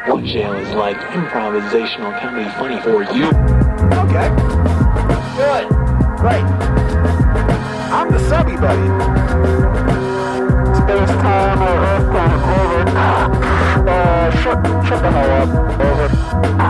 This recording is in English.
What jail is like improvisational comedy funny for you. Okay. Good. Great. I'm the subby buddy. Space time or Earth planet over. Shut the hell up. Over.